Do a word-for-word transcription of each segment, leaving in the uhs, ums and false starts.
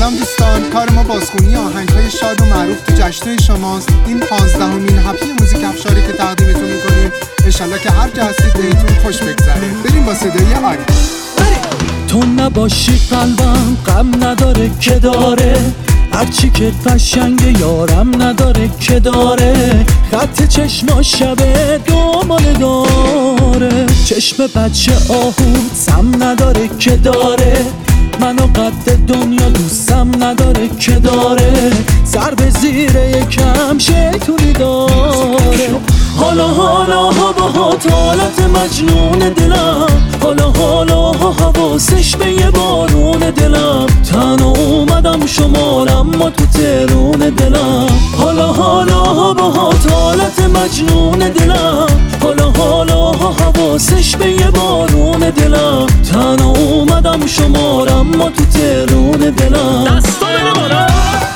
سلام دوستان، کار ما بازخونی آهنگ‌های شاد و معروف تو جشن‌های شماست. این پانزدهمین هفته موزیک افشاری که تقدیمتون می‌کنیم. انشالله که هر جا هستید بهتون خوش بگذره. بریم با صدای آری. تو نباشی قلبم غم نداره که داره، هرچی که قشنگ یارم نداره که داره، خط چشما شبه دومانه داره، چشم بچه آهو سم نداره که داره، منو قد دنیا دوستم نداره که داره، سر به زیر یکم شیطونی داره. حالا حالا هوا حالت مجنون دلم، حالا حالا حواسش به یه بارون دلم، تنها اومدم شمال اما تو ترون دلم. حالا حالا هوا حالت مجنون دلم، حالا حالا حواسش به یه بارون دلم، تنها اومدم شمال اما تو ترون دلم. دستا بره بالا.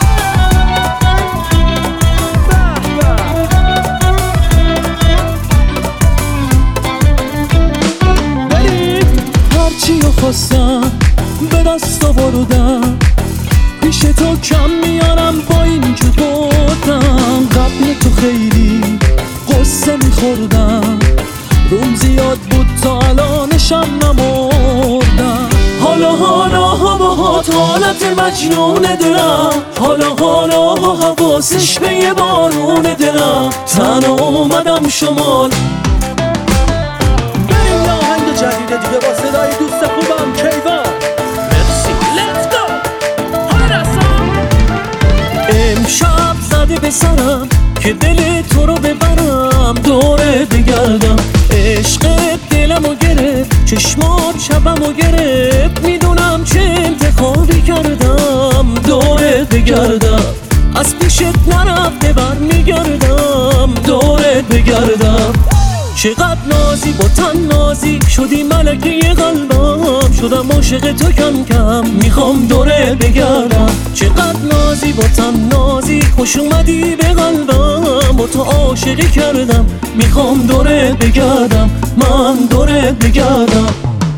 هرچی خواستم به دست آوردم، پیش تو کم میارم با این که بردم، قبل تو خیلی قصه میخوردم، روم زیاد بود تا الانشم نمردم. حالا حالا هواهات حالت مجنون دلم، حالا حالا حواسش به یه بارون دلم، تنها اومدم شمال. بریم یه آهنگ جدیده دیگه با صدای دوست خوبم کیوان. مرسی لیتس گو. حالا دستم امشب زده به سرم که دل تو رو ببرم، دوره بگردم، عشق دلمو گرفت، چشمات شبمو گرفت، میدونم چه انتخابی کردم، دوره بگردم، از پیشت نرفته بر میگردم، دوره بگردم. چقدر نازی با تن نازی شدی ملکه قلبم، شدم عاشق تو کم کم، میخوام دوره بگردم. چقدر نازی با تن نازی خوش اومدی به قلبم، با تو عاشقی کردم، میخوام دوره بگردم، من دوره بگردم.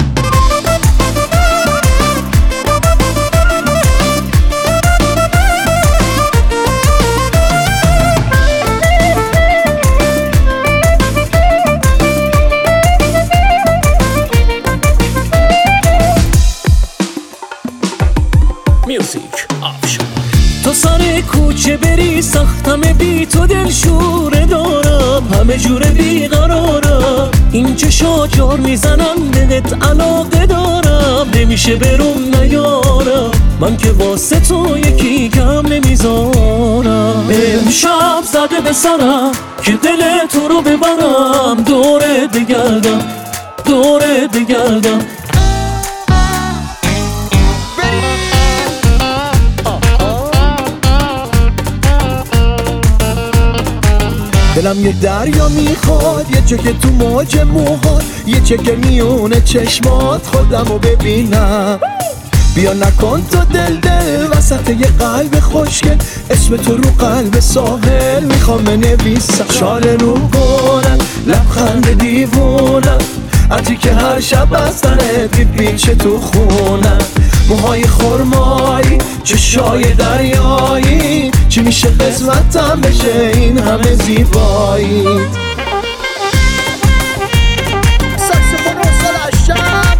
میوزیک آفشار. تو سر کوچه بری سختم بی تو دل شوره دارم، همه جوره بیقرارم، این چشا جار میزنم بهت علاقه دارم، نمیشه بروم نیارم، من که واسه تو یکی کم نمیذارم. امشب زده به سرم که دل تو رو ببرم، دوره بگردم، دوره بگردم. دلم یه دریا میخواد، یه چکه تو موج موهات، یه چکه میونه چشمات، خودمو ببینم. بیا نکن تو دل دل وسط یه قلب خوشگل، اسم تو رو قلب ساحل میخوام بنویسم. شال رو کنم لبخند دیوونم، عطری که هر شب از تنت میپیچه تو خونم، موهای خرمایی چشای دریایی، چی میشه قسمتم بشه این همه زیبایی. ساکسفون و سلاشم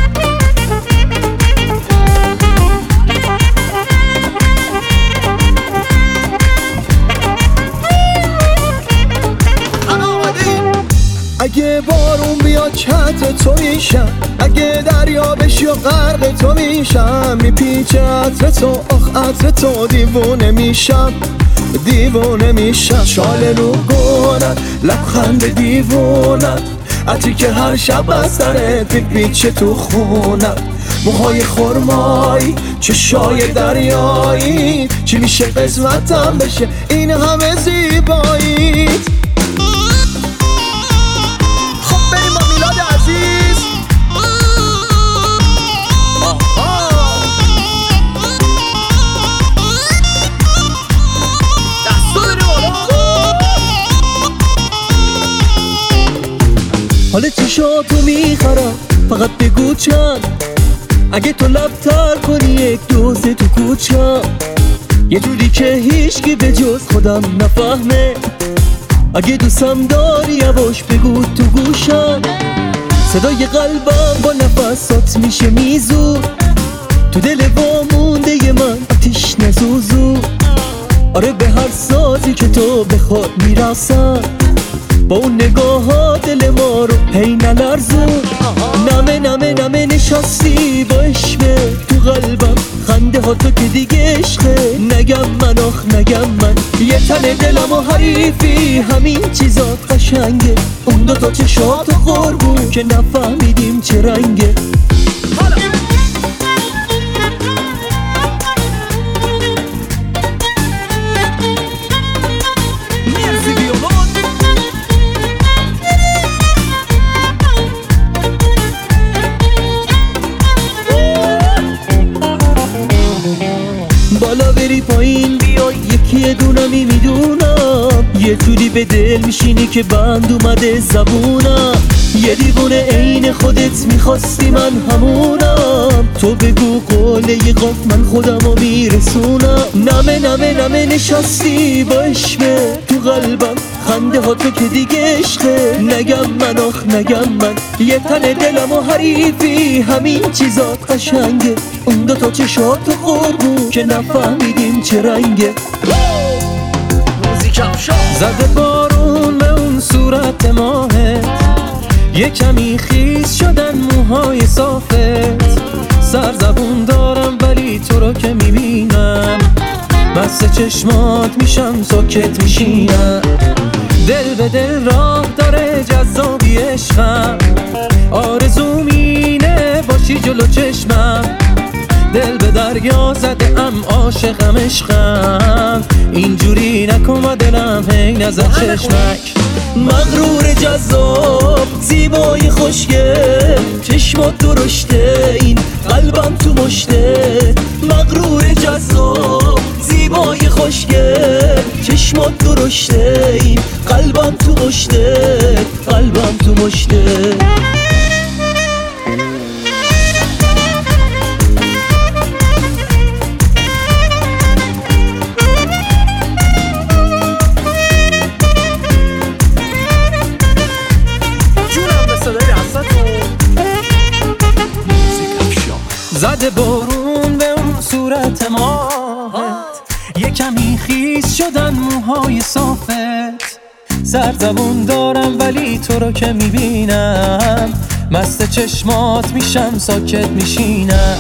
اگه بارون بیاد چت تو میشم، اگه دریا بشی و غرق تو میشم، میپیچه عطر تو آخ عطر تو، دیوونه میشم دیوونه میشم. شال رو گونم لبخند دیوونم، عطری که هر شب از سرت میپیچه تو خونم، موهای خرمایی چشای دریایی، چی میشه قسمتم بشه این همه زیبایی. حال چشاتو میخرم فقط بگو چند، اگه تو لب تر کنی یک دوزه تو کوچا، یه جوری که هیچکی به جز خودم نفهمه. اگه دوستم داری یواش بگو تو گوشم، صدای قلبم با نفسات میشه میزو، تو دل وامونده من آتیش نزوزو. آره به هر سازی که تو بخواد میرسم، با اون نگاه ها دل ما رو هی نلرزون. نمه نمه نمه نشستی با عشقه تو قلبم، خنده ها تو که دیگه عشقه. نگم من آخ نگم من، یه تن دلم و حریفی، همین چیزات قشنگه. اون دو تا چشات و قربون که نفهمیدیم چه رنگه. بالا بری پایین بیای یکی دونمی میدونم، یه جوری به دل میشینی که بند اومده زبونم. یه دیوونه عین خودت میخواستی من همونم، تو بگو قوله ی قاف من خودمو میرسونم. نمه نمه نمه نشستی با عشقه تو قلبم، خنده ها تو که دیگه عشقه. نگم من آخ نگم من، یه تن دلم و حریفی، همین چیزات قشنگه. اون دو تا چشات و قربون که نفهمیدیم چه رنگه. زده بارون به اون صورت ماهت، یه کمی خیس شدن موهای صافت. سرزبون دارم ولی تو رو که میبینم، بسته چشمات میشم ساکت میشینم. دل به دل راه داره جذابی عشقم، آرزوم اینه باشی جلو چشمم. دل به دریا زده ام عاشقم عشقم، اینجوری نکن و دلم هی نزد چشمک. مغرور جذاب زیبای خوشگل، چشمات درشته این قلبم تو مشته. مغرور جذاب زیبای خوشگل، چشمات درشته این قلبم تو مشته. قلبم تو مشته. زده بارون به اون صورت ماهت، یه کمی خیس شدن موهای صافت. سرزبون دارم ولی تو رو که میبینم، مست چشمات میشم ساکت میشینم.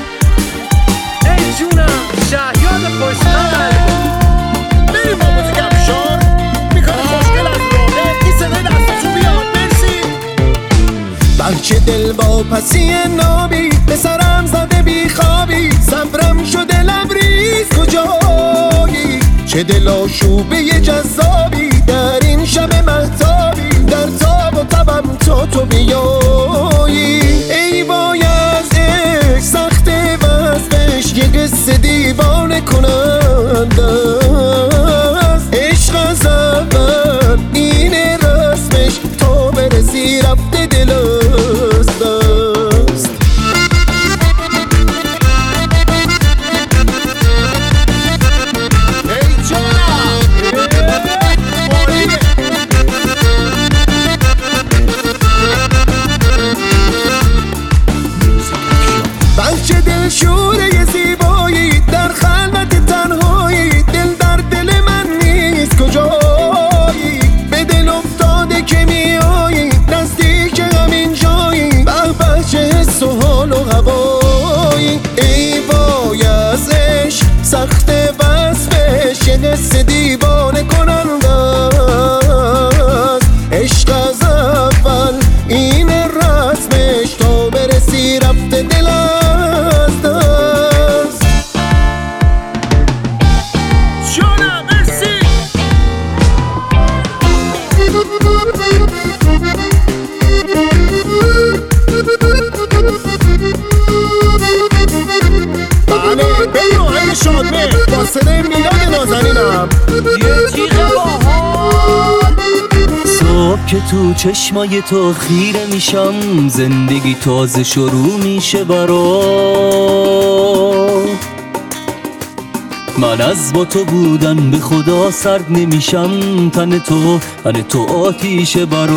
ای جونم شهیاد خوشتر، بریم با موزیک افشار میکنه خوشگل از راهه. این صدای دستشون بیاد مرسی. بچه دل با پسی نابی، به سرم زده بی خوابی. صبرم شده لبریز کجایی، چه دل آشوبه جذابی. در این شب مهتابی، در تاب و تبم تو تو بیایی. ای وای از عشق سخت وصفش، یه قصه دیوانه کننده است. عشق از اول اینه رسمش، تا برسی رفته دل از دست. ای جونم بچه دل شوره زیبایی، در خلوت تنهایی. دل در دل من نیست کجایی، به دل افتاده که میایی، نزدیک همین جایی. به به چه حس و حال و هوایی. ای وای از عشق سخت وصفش، یه قصه دیوانه کننده است. عشق از اول این رسمش، تا برسی رفته دل از دست. جونم مرسی. بله بریم آهنگ شادمه با صدای میلاد نازنینم. یه تیغ باحال. صبح که تو چشمای تو خیره میشم، زندگی تازه شروع میشه برام. من از با تو بودن به خدا سرد نمیشم. تن تو تن تو آتیش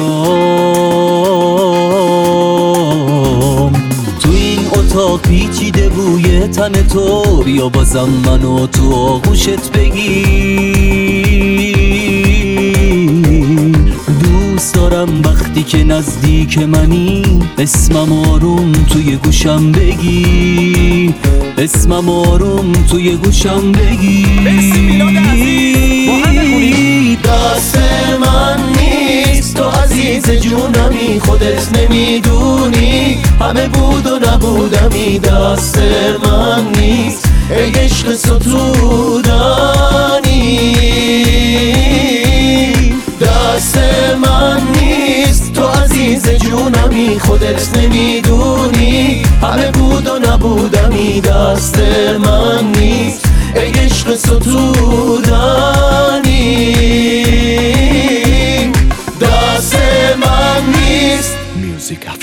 برام. تو این اتاق پیچیده بوی تن تو، بیا بازم منو تو آغوشت بگیر. دوست دارم وقتی که نزدیک منی اسمم آروم توی گوشم بگی، اسمم آروم توی گوشم بگی. دست من نیست تو عزیز جونمی، خودت نمیدونی همه بود و نبودمی. دست من نیست ای عشق ستودنی، دست من نیست تو عزیز جونمی، خودت نمیدونی همه بود و نبودمی. دست من نیست ای عشق ستودنی، دست من نیست. Music